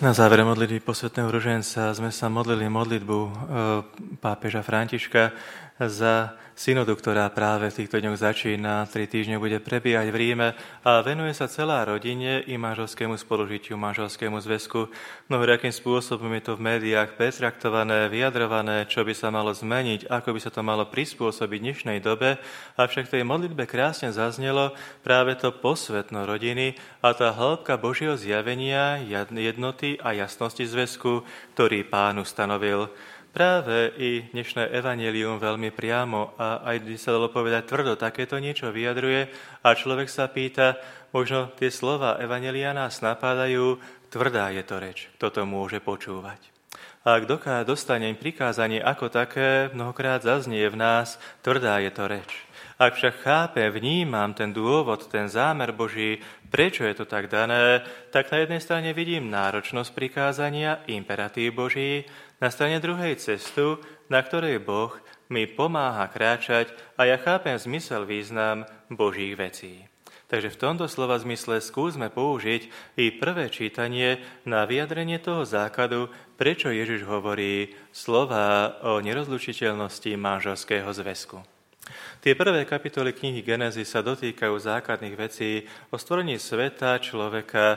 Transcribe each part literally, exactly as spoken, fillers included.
Na záver modlitby posvätného ruženca sme sa modlili modlitbu e, pápeža Františka za synodu, ktorá práve v týchto dňoch začína, tri týždne bude prebiehať v Ríme a venuje sa celá rodine i manželskému spolužitiu, manželskému zväzku. Mnohorakým spôsobom je to v médiách pertraktované, vyjadrované, čo by sa malo zmeniť, ako by sa to malo prispôsobiť dnešnej dobe, avšak v tej modlitbe krásne zaznelo práve to posvätno rodiny a tá hĺbka Božieho zjavenia, jednoty a jasnosti zväzku, ktorý Pán ustanovil. Práve i dnešné evanjelium veľmi priamo a aj by sa dalo povedať tvrdo takéto niečo vyjadruje a človek sa pýta, možno tie slova evanjelia nás napádajú, tvrdá je to reč, kto to môže počúvať. A ak doká dostane prikázanie ako také, mnohokrát zaznie v nás, tvrdá je to reč. Ak však chápem, vnímam ten dôvod, ten zámer Boží, prečo je to tak dané, tak na jednej strane vidím náročnosť prikázania, imperatív Boží, na strane druhej cestu, na ktorej Boh mi pomáha kráčať a ja chápem zmysel, význam Božích vecí. Takže v tomto slova zmysle skúsme použiť i prvé čítanie na vyjadrenie toho základu, prečo Ježiš hovorí slova o nerozlučiteľnosti manželského zväzku. Tie prvé kapitoly knihy Genezy sa dotýkajú základných vecí o stvorení sveta, človeka,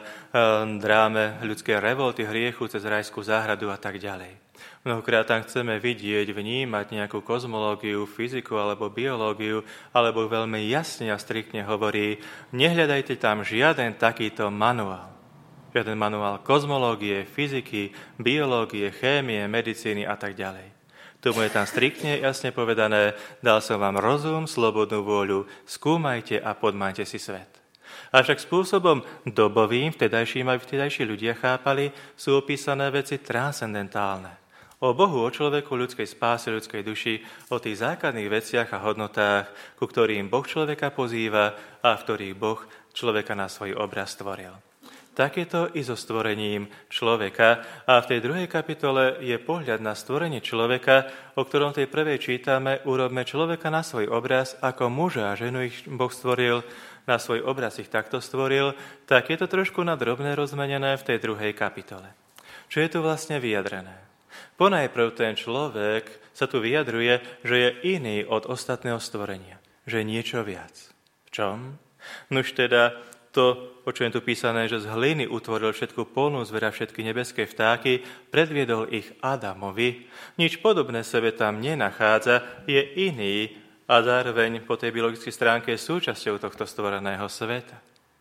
dráme ľudské revolty, hriechu cez rajskú záhradu a tak ďalej. Mnohokrát tam chceme vidieť, vnímať nejakú kozmológiu, fyziku alebo biológiu, alebo veľmi jasne a striktne hovorí, nehľadajte tam žiaden takýto manuál. Žiaden manuál kozmológie, fyziky, biológie, chémie, medicíny a tak ďalej. Tomu je tam striktne jasne povedané, dal som vám rozum, slobodnú vôľu, skúmajte a podmajte si svet. Avšak spôsobom dobovým, vtedajším aj vtedajší ľudia chápali, sú opísané veci transcendentálne. O Bohu, o človeku, ľudskej spáse, ľudskej duši, o tých základných veciach a hodnotách, ku ktorým Boh človeka pozýva a v ktorých Boh človeka na svoj obraz stvoril. Tak je to i so stvorením človeka a v tej druhej kapitole je pohľad na stvorenie človeka, o ktorom tej prvej čítame, urobme človeka na svoj obraz, ako muža a ženu ich Boh stvoril, na svoj obraz ich takto stvoril, tak je to trošku na drobné rozmenené v tej druhej kapitole. Čo je tu vlastne vyjadrené? Ponajprv ten človek sa tu vyjadruje, že je iný od ostatného stvorenia, že je niečo viac. V čom? Nuž teda to, o čo je tu písané, že z hliny utvoril všetku polnú zver a všetky nebeské vtáky, predviedol ich Adamovi, nič podobné sebe tam nenachádza, je iný a zároveň po tej biologickej stránke je súčasťou tohto stvoreného sveta.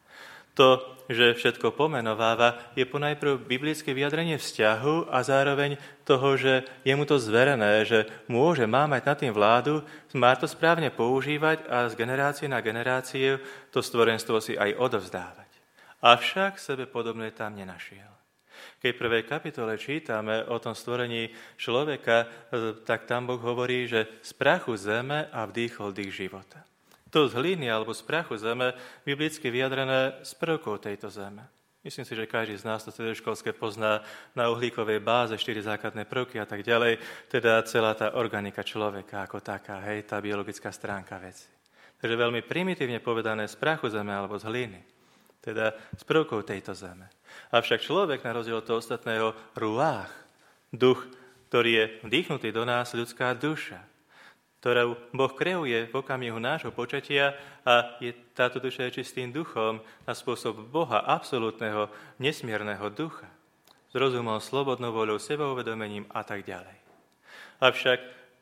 To, že všetko pomenováva, je ponajprv biblické vyjadrenie vzťahu a zároveň toho, že je mu to zverené, že môže, má mať nad tým vládu, má to správne používať a z generácie na generáciu to stvorenstvo si aj odovzdávať. Avšak sebe podobné tam nenašiel. Keď v prvej kapitole čítame o tom stvorení človeka, tak tam Boh hovorí, že z prachu zeme a vdýchol dých života. To z hliny alebo z prachu zeme, biblicky vyjadrené z prvkov tejto zeme. Myslím si, že každý z nás to stredoškolské pozná na uhlíkovej báze, štyri základné prvky a tak ďalej, teda celá tá organika človeka ako taká, hej, tá biologická stránka veci. Takže veľmi primitívne povedané z prachu zeme alebo z hliny, teda z prvkov tejto zeme. Avšak človek, na rozdiel od toho ostatného, ruách, duch, ktorý je vdýchnutý do nás, ľudská duša, ktorú Boh kreuje v okamihu nášho počatia a je, táto duša je čistým duchom na spôsob Boha, absolútneho, nesmierneho ducha. S rozumom, slobodnou voľou, sebauvedomením a tak ďalej. Avšak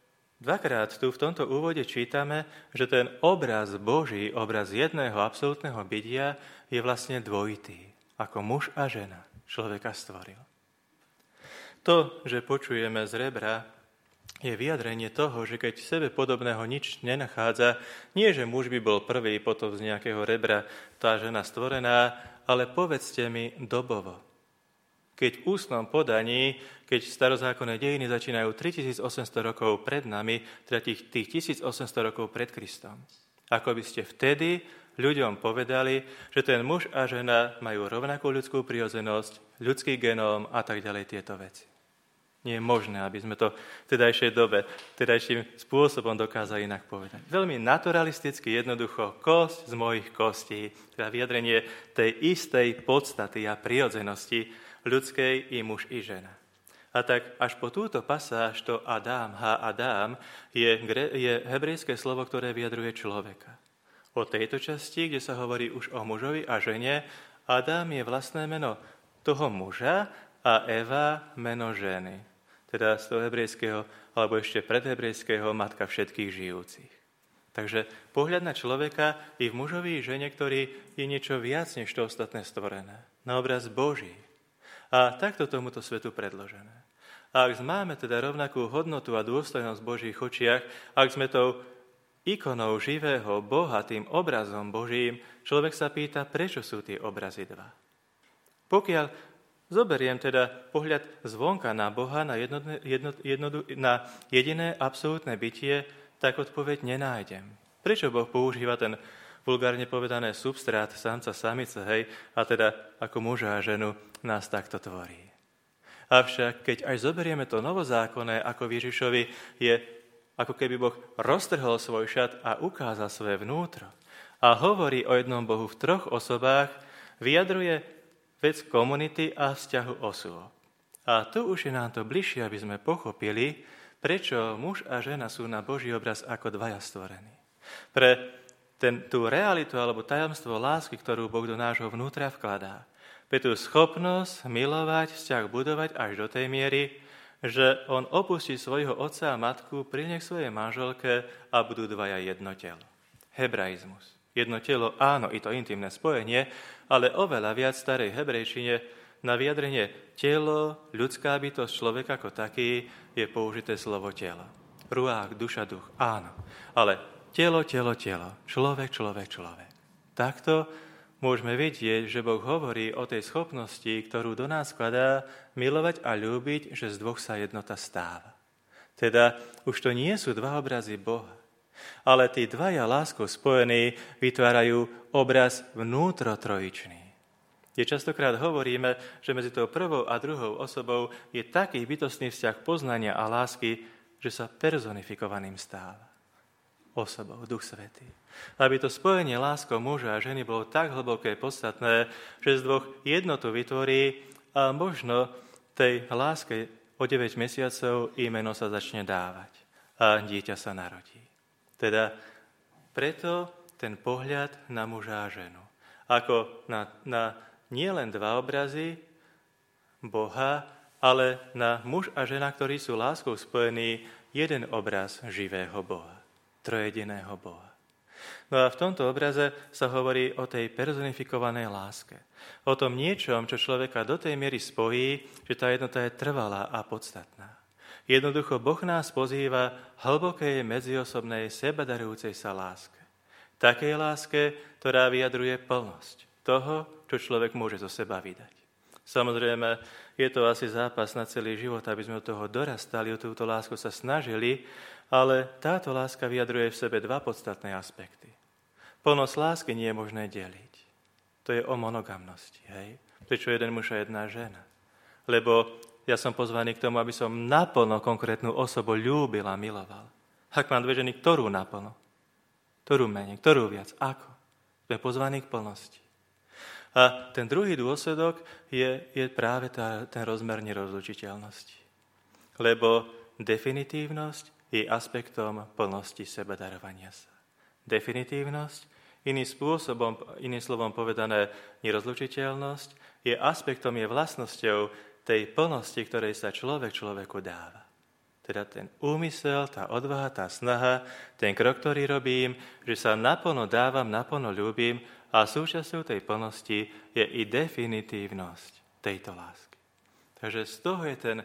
dvakrát tu v tomto úvode čítame, že ten obraz Boží, obraz jedného absolútneho bytia je vlastne dvojitý. Ako muž a žena človeka stvoril. To, že počujeme z rebra, je vyjadrenie toho, že keď v sebe podobného nič nenachádza, nie že muž by bol prvý, potom z nejakého rebra tá žena stvorená, ale povedzte mi dobovo. Keď v ústnom podaní, keď starozákonné dejiny začínajú tritisícosemsto rokov pred nami, teda tých, tých tisícosemsto rokov pred Kristom, ako by ste vtedy ľuďom povedali, že ten muž a žena majú rovnakú ľudskú prirodzenosť, ľudský genóm a tak ďalej tieto veci. Nie je možné, aby sme to v tedajšej dobe, tedajším spôsobom dokázali inak povedať. Veľmi naturalisticky, jednoducho, kosť z mojich kostí, teda vyjadrenie tej istej podstaty a prirodzenosti ľudskej i muž i žena. A tak až po túto pasáž, to Adam, ha Adam, je, je hebrejské slovo, ktoré vyjadruje človeka. O tejto časti, kde sa hovorí už o mužovi a žene, Adam je vlastné meno toho muža a Eva meno ženy. Teda z toho hebrejského, alebo ešte predhebrejského, matka všetkých žijúcich. Takže pohľad na človeka i v mužovi i žene, ktorý je niečo viac než to ostatné stvorené. Na obraz Boží. A takto tomuto svetu predložené. A ak máme teda rovnakú hodnotu a dôstojnosť v Božích očiach, ak sme tou ikonou živého Boha, tým obrazom Božím, človek sa pýta, prečo sú tie obrazy dva. Pokiaľ zoberiem teda pohľad zvonka na Boha, na, jednotné, jedno, jedno, na jediné absolútne bytie, tak odpoveď nenájdem. Prečo Boh používa ten vulgárne povedané substrát samca samice, hej, a teda ako muža a ženu nás takto tvorí. Avšak, keď aj zoberieme to novozákonné, ako v Ježišovi je, ako keby Boh roztrhol svoj šat a ukázal svoje vnútro a hovorí o jednom Bohu v troch osobách, vyjadruje vec komunity a vzťahu osôb. A tu už je nám to bližšie, aby sme pochopili, prečo muž a žena sú na Boží obraz ako dvaja stvorení. Pre ten, tú realitu alebo tajomstvo lásky, ktorú Boh do nášho vnútra vkladá. Pre tú schopnosť milovať, vzťah budovať až do tej miery, že on opustí svojho otca a matku, príde k svojej manželke a budú dvaja jedno telo. Hebraizmus. Jedno telo, áno, i to intimné spojenie, ale oveľa viac starej hebrejčine na vyjadrenie telo, ľudská bytosť, človek ako taký, je použité slovo telo. Ruách, duša, duch, áno. Ale telo, telo, telo, človek, človek, človek. Takto môžeme vidieť, že Boh hovorí o tej schopnosti, ktorú do nás skladá, milovať a ľúbiť, že z dvoch sa jednota stáva. Teda už to nie sú dva obrazy Boha, ale tí dvaja láskou spojení vytvárajú obraz vnútrotrojičný. Je častokrát hovoríme, že medzi tou prvou a druhou osobou je taký bytostný vzťah poznania a lásky, že sa personifikovaným stáva. Osobou, Duch Svätý. Aby to spojenie láskou muža a ženy bolo tak hlboké, podstatné, že z dvoch jednotu vytvorí a možno tej láske o deväť mesiacov i meno sa začne dávať a dieťa sa narodí. Teda preto ten pohľad na muža a ženu. Ako na, na nielen dva obrazy Boha, ale na muž a žena, ktorí sú láskou spojení, jeden obraz živého Boha, trojediného Boha. No a v tomto obraze sa hovorí o tej personifikovanej láske. O tom niečom, čo človeka do tej miery spojí, že tá jednota je trvalá a podstatná. Jednoducho Boh nás pozýva hlbokej medziosobnej sebadarujúcej sa láske. Takej láske, ktorá vyjadruje plnosť toho, čo človek môže zo seba vydať. Samozrejme, je to asi zápas na celý život, aby sme od toho dorastali, o túto lásku sa snažili, ale táto láska vyjadruje v sebe dva podstatné aspekty. Plnosť lásky nie je možné deliť. To je o monogamnosti, hej? Prečo jeden muž a jedna žena? Lebo ja som pozvaný k tomu, aby som naplno konkrétnu osobu ľúbil a miloval. Ak mám dve ženy, ktorú naplno? Ktorú menej? Ktorú viac? Ako? Sme pozvaní k plnosti. A ten druhý dôsledok je, je práve tá, ten rozmer nerozlučiteľnosti. Lebo definitívnosť je aspektom plnosti sebadarovania sa. Definitívnosť, iným spôsobom, iným slovom povedané nerozlučiteľnosť, je aspektom, je vlastnosťou tej plnosti, ktorej sa človek človeku dáva. Teda ten úmysel, tá odvaha, tá snaha, ten krok, ktorý robím, že sa naplno dávam, naplno ľúbim a súčasťou tej plnosti je i definitívnosť tejto lásky. Takže z toho je ten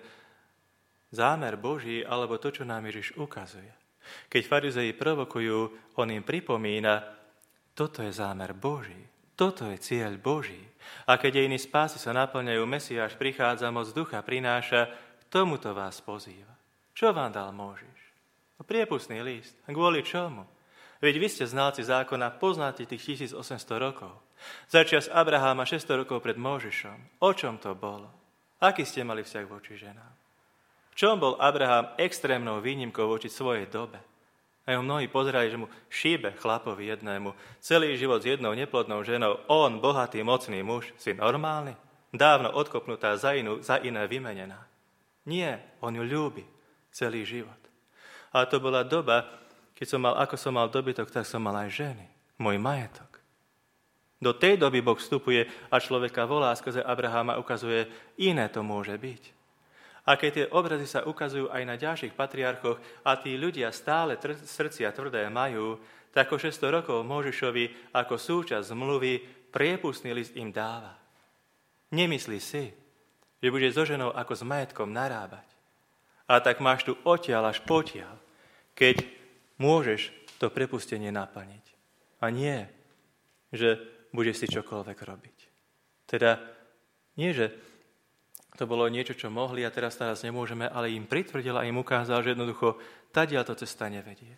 zámer Boží, alebo to, čo nám Ježiš ukazuje. Keď farizeji provokujú, on im pripomína, toto je zámer Boží, toto je cieľ Boží. A keď dejiny spásy sa naplňajú, Mesiáš prichádza, moc ducha prináša, k tomuto vás pozýva. Čo vám dal Mojžiš? No, priepustný list. A kvôli čomu? Veď vy ste znalci zákona, poznáte tých tisícosemsto rokov. Začias Abraháma šesťsto rokov pred Mojžišom. O čom to bolo? Aký ste mali vzťah voči ženám? čom bol Abraham extrémnou výnimkou voči svojej dobe? A jeho mnohí pozerali, že mu šíbe chlapovi jednému celý život s jednou neplodnou ženou. On, bohatý, mocný muž, si normálny? Dávno odkopnutá, za, inú, za iné vymenená. Nie, on ju ľúbi celý život. A to bola doba, keď som mal, ako som mal dobytok, tak som mal aj ženy, môj majetok. Do tej doby Boh vstupuje a človeka volá skrze Abraháma, ukazuje, iné to môže byť. A keď tie obrazy sa ukazujú aj na ďalších patriarchoch a tí ľudia stále tr- srdcia tvrdé majú, tak o šesťsto rokov Mojžišovi ako súčasť zmluvy priepustný list im dáva. Nemyslí si, že bude so ženou ako s majetkom narábať. A tak máš tu odtiaľ až potiaľ, keď môžeš to prepustenie naplniť. A nie, že budeš si čokoľvek robiť. Teda nie, že to bolo niečo, čo mohli a teraz teraz nemôžeme, ale im pritvrdil a im ukázal, že jednoducho tadiaľ to cesta nevedie.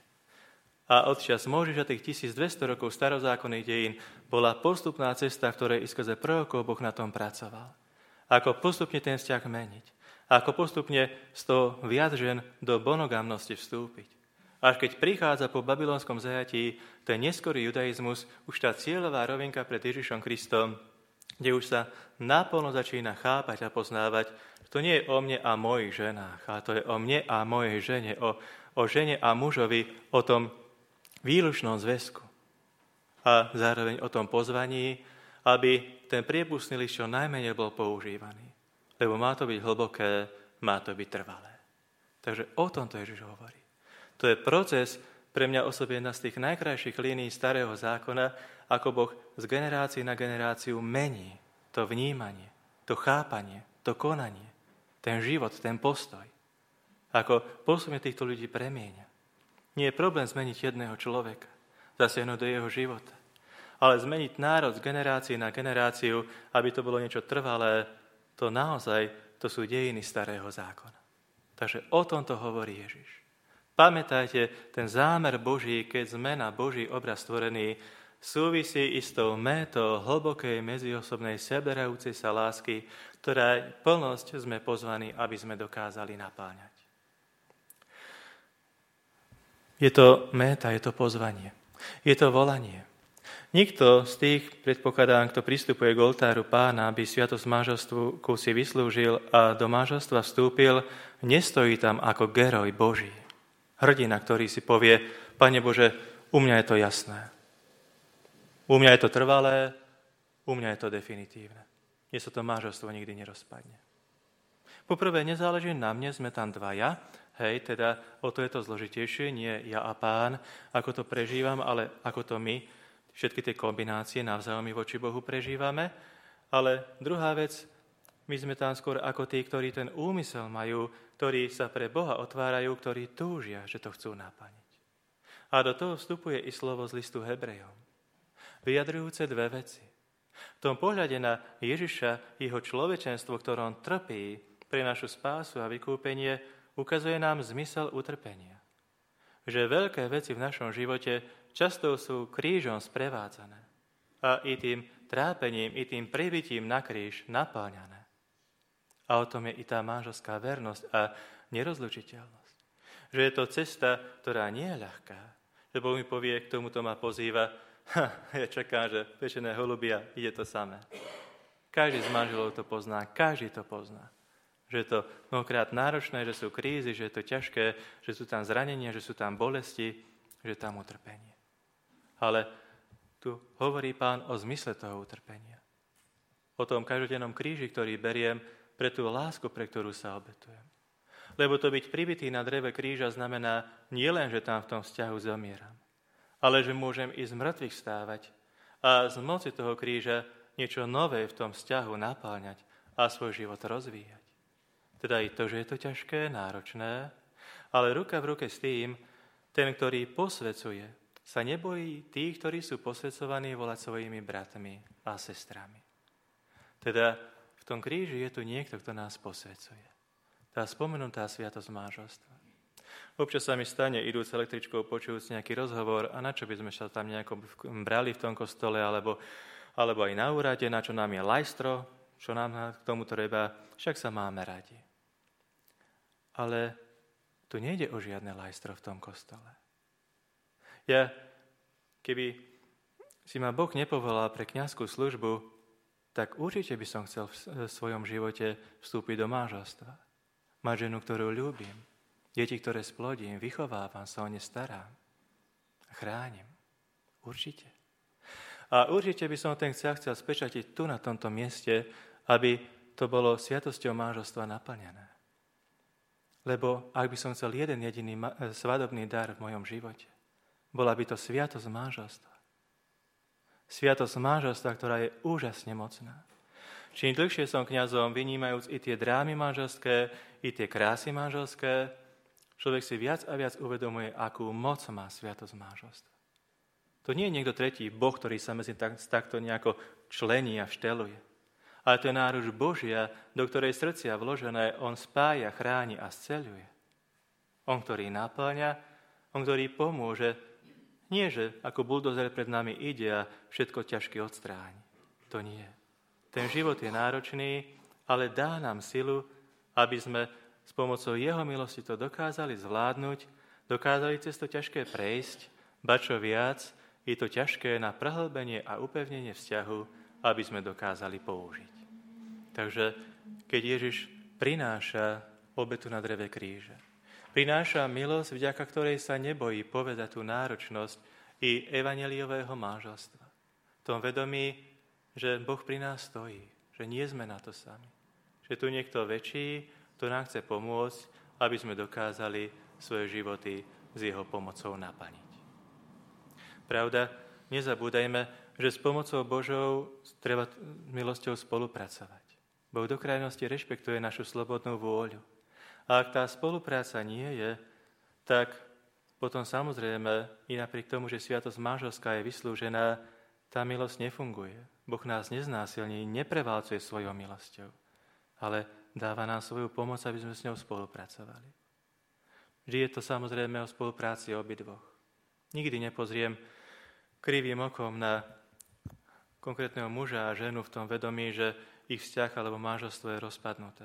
A odčas Mojžiša tých tisícdvesto rokov starozákonných dejín bola postupná cesta, v ktorej i skrze prorokov Boh na tom pracoval. Ako postupne ten vzťah meniť. Ako postupne z toho viac žen do monogamnosti vstúpiť. Až keď prichádza po babylonskom zajatí ten neskorý judaizmus, už tá cieľová rovinka pred Ježišom Kristom, kde už sa naplno začína chápať a poznávať, že to nie je o mne a mojich ženách, ale to je o mne a mojej žene, o, o žene a mužovi, o tom výlučnom zväzku. A zároveň o tom pozvaní, aby ten priepustný list čo najmenej bol používaný. Lebo má to byť hlboké, má to byť trvalé. Takže o tomto Ježiš hovorí. To je proces pre mňa osobne jedna z tých najkrajších línií starého zákona, ako Boh z generácie na generáciu mení to vnímanie, to chápanie, to konanie, ten život, ten postoj. Ako postupne týchto ľudí premieňa. Nie je problém zmeniť jedného človeka, zasiahnuť do jeho života, ale zmeniť národ z generácie na generáciu, aby to bolo niečo trvalé, to naozaj to sú dejiny starého zákona. Takže o tomto hovorí Ježiš. Pamätajte, ten zámer Boží, keď sme na Boží obraz stvorení, súvisí i s tou métou hlbokej medziosobnej seberajúcej sa lásky, ktorá plnosť sme pozvaní, aby sme dokázali napáňať. Je to méta, je to pozvanie, je to volanie. Nikto z tých, predpokladám, kto pristupuje k oltáru Pána, aby sviatosť manželstvu si vyslúžil a do manželstva vstúpil, nestojí tam ako geroj Boží. Hrdina, ktorý si povie, Pane Bože, u mňa je to jasné. U mňa je to trvalé, u mňa je to definitívne. Mne sa to manželstvo nikdy nerozpadne. Poprvé, nezáleží na mne, sme tam dvaja, hej, teda o to je to zložitejšie, nie ja a Pán, ako to prežívam, ale ako to my, všetky tie kombinácie navzájom voči Bohu prežívame. Ale druhá vec, my sme tam skôr ako tí, ktorí ten úmysel majú, ktorí sa pre Boha otvárajú, ktorí túžia, že to chcú naplniť. A do toho vstupuje i slovo z listu Hebrejom, vyjadrujúce dve veci. V tom pohľade na Ježiša, jeho človečenstvo, ktorom trpí pre našu spásu a vykúpenie, ukazuje nám zmysel utrpenia. Že veľké veci v našom živote často sú krížom sprevádzané a i tým trápením, i tým pribitím na kríž napáňané. A o tom je i tá manželská vernosť a nerozlučiteľnosť. Že je to cesta, ktorá nie je ľahká. Že Boh mi povie, k tomuto ma pozýva, ha, ja čakám, že pečené holubia, ide to samé. Každý z manželov to pozná, každý to pozná. Že je to mnohokrát náročné, že sú krízy, že je to ťažké, že sú tam zranenia, že sú tam bolesti, že je tam utrpenie. Ale tu hovorí Pán o zmysle toho utrpenia. O tom každodennom kríži, ktorý beriem pre tú lásku, pre ktorú sa obetujem. Lebo to byť pribitý na dreve kríža znamená nielen, že tam v tom vzťahu zomieram, ale že môžem i z mŕtvych vstávať a z moci toho kríža niečo nové v tom vzťahu napáľňať a svoj život rozvíjať. Teda i to, že je to ťažké, náročné, ale ruka v ruke s tým, ten, ktorý posvecuje, sa nebojí tých, ktorí sú posvecovaní, volať svojimi bratmi a sestrami. Teda v tom kríži je tu niekto, kto nás posvecuje. Tá spomenutá sviatosť manželstva. Občas sa mi stane, idúc električkou, počujúc nejaký rozhovor, a na čo by sme sa tam nejako brali v tom kostole, alebo, alebo aj na úrade, na čo nám je lajstro, čo nám k tomu treba, však sa máme radi. Ale tu nejde o žiadne lajstro v tom kostole. Ja, keby si ma Boh nepovolal pre kňazskú službu, tak určite by som chcel v svojom živote vstúpiť do manželstva. Mať ženu, ktorú ľúbim, deti, ktoré splodím, vychovávam, sa o ne starám a chránim. Určite. A určite by som ten vzťah chcel spečatiť tu na tomto mieste, aby to bolo sviatosťou manželstva naplnené. Lebo ak by som chcel jeden jediný svadobný dar v mojom živote, bola by to sviatosť manželstva. Sviatosť manželstva, ktorá je úžasne mocná. Čím dlhšie som kňazom, vynímajúc i tie drámy manželské, i tie krásy manželské, človek si viac a viac uvedomuje, akú moc má sviatosť manželstva. To nie je niekto tretí Boh, ktorý sa medzi tak, takto nejako člení a všteluje. Ale to je náruč Božia, do ktorej srdcia vložené on spája, chráni a sceľuje. On, ktorý naplňa, on, ktorý pomôže. Nie, že ako buldozer pred nami ide a všetko ťažké odstráni. To nie. Ten život je náročný, ale dá nám silu, aby sme s pomocou jeho milosti to dokázali zvládnuť, dokázali cez to ťažké prejsť, ba čo viac, je to ťažké na prehlbenie a upevnenie vzťahu, aby sme dokázali použiť. Takže keď Ježiš prináša obetu na dreve kríža, prináša milosť, vďaka ktorej sa nebojí povedať tú náročnosť i evanjeliového manželstva. V tom vedomí, že Boh pri nás stojí, že nie sme na to sami. Že tu niekto väčší, kto nám chce pomôcť, aby sme dokázali svoje životy s jeho pomocou naplniť. Pravda, nezabúdajme, že s pomocou Božou treba milosťou spolupracovať. Boh do krajnosti rešpektuje našu slobodnú vôľu. A ak tá spolupráca nie je, tak potom samozrejme, i napriek tomu, že sviatosť manželská je vyslúžená, tá milosť nefunguje. Boh nás neznásilní, neprevalcuje svojou milosťou, ale dáva nám svoju pomoc, aby sme s ňou spolupracovali. Vždy je to samozrejme o spolupráci obidvoch. Nikdy nepozriem krivým okom na konkrétneho muža a ženu v tom vedomí, že ich vzťah alebo manželstvo je rozpadnuté.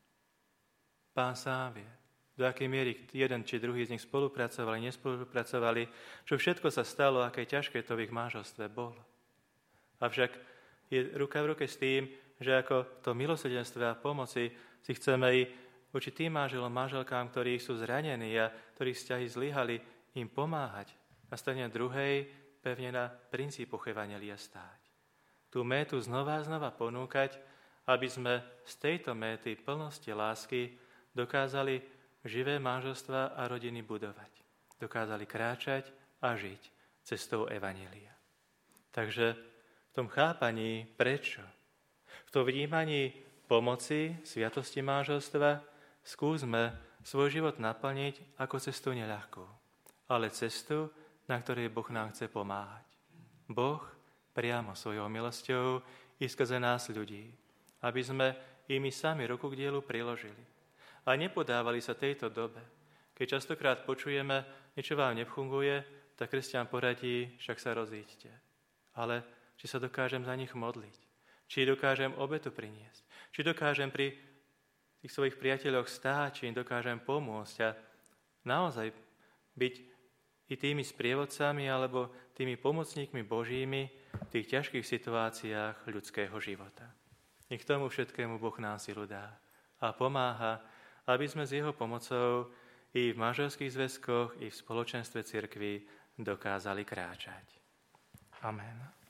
Pán sám vie, do akej miery jeden či druhý z nich spolupracovali, nespolupracovali, čo všetko sa stalo, aké ťažké to v ich manželstve bolo. Avšak je ruka v ruke s tým, že ako to milosrdenstve a pomoci si chceme i voči tým manželom, manželkám, ktorí sú zranení a ktorých vzťahy zlyhali, im pomáhať a strane druhej pevne na princípoch evanjelia stáť. Tú métu znova a znova ponúkať, aby sme z tejto méty plnosti lásky dokázali živé manželstva a rodiny budovať. Dokázali kráčať a žiť cestou evanjelia. Takže v tom chápaní prečo, v tom vnímaní pomoci sviatosti manželstva skúsme svoj život naplniť ako cestu neľahkú, ale cestu, na ktorej Boh nám chce pomáhať. Boh priamo svojou milosťou i skrze nás ľudí, aby sme i my sami ruku k dielu priložili. A nepodávali sa tejto dobe. Keď častokrát počujeme, niečo vám nefunguje, tak kresťan poradí, však sa rozíďte. Ale či sa dokážem za nich modliť, či dokážem obetu priniesť, či dokážem pri tých svojich priateľoch stáť, či im dokážem pomôcť a naozaj byť i tými sprievodcami alebo tými pomocníkmi Božími v tých ťažkých situáciách ľudského života. I k tomu všetkému Boh nám silu dá a pomáha, aby sme s jeho pomocou i v manželských zväzkoch, i v spoločenstve cirkvi dokázali kráčať. Amen.